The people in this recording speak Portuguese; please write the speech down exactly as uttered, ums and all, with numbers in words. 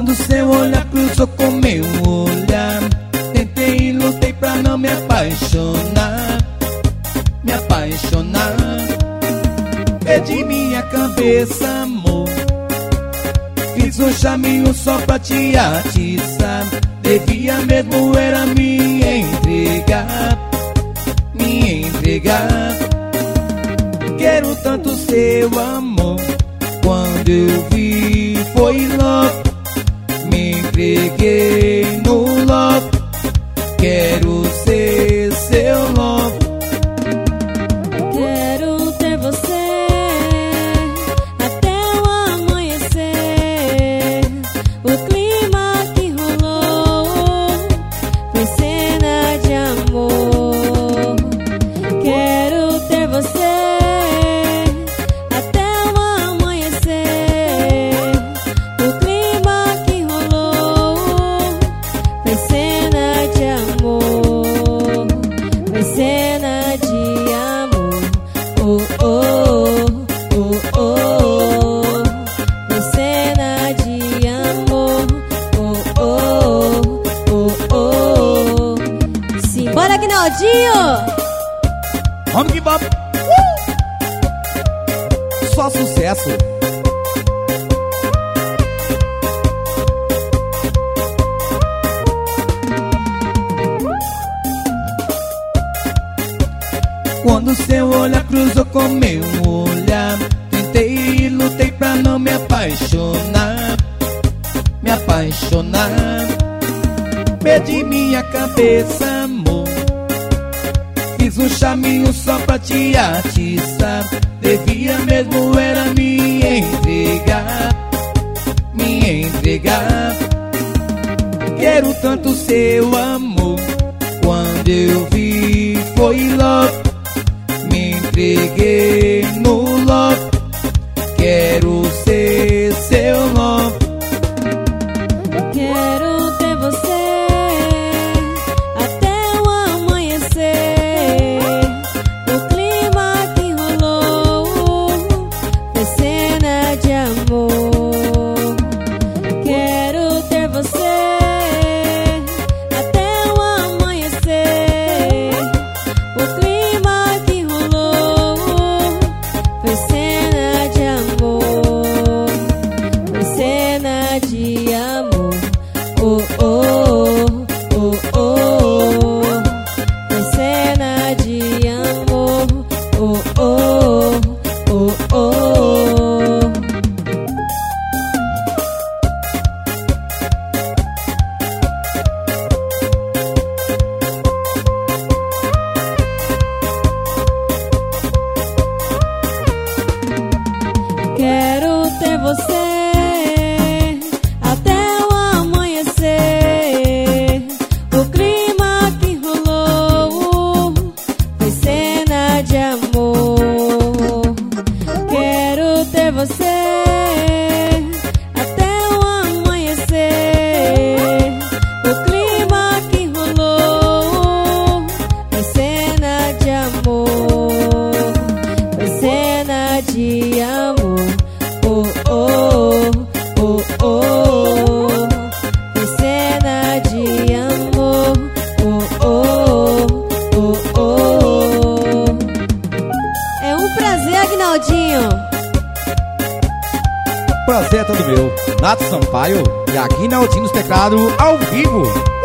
Quando seu olhar cruzou com meu olhar, tentei e lutei pra não me apaixonar, me apaixonar. Perdi minha cabeça, amor, fiz um chaminho só pra te atiçar. Devia mesmo era me entregar, me entregar. Quero tanto seu amor, quando eu vi foi logo, me entreguei no love. Quero ser seu love. Quero ter você até o amanhecer. O clima que rolou foi cena de amor. Quero ter você até o amanhecer. O clima que rolou foi cena de amor. Foi cena de amor. Oh, oh, oh, oh, oh. Foi cena de amor. Oh, oh, oh, oh. Simbora, Aguinaldinho! Vamos que vamos! Uh! Só sucesso! Quando seu olhar cruzou com meu olhar, tentei e lutei pra não me apaixonar, me apaixonar. Perdi minha cabeça, amor, fiz um chaminho só pra te atiçar. Devia mesmo era me entregar, me entregar. Quero tanto seu amor, quando eu vi foi logo, me entreguei no love. Quero ser seu love. Quero ter você até o amanhecer. O clima que rolou foi cena de amor. Quero ter você até o amanhecer. O clima que rolou foi cena de amor. Foi cena de amor. Oh, oh, oh, oh, oh. Foi cena de amor. Oh, oh, oh, oh. Quero ter você até o amanhecer. O clima que rolou foi cena de amor. Quero ter você até o amanhecer. O clima que rolou foi cena de amor. Foi cena de amor. Oh, oh, oh, oh. Foi cena de amor. Oh, oh, oh, oh. É um prazer, Aguinaldinho. Prazer é todo meu. Nato Sampaio e Aguinaldinho nos teclados ao vivo.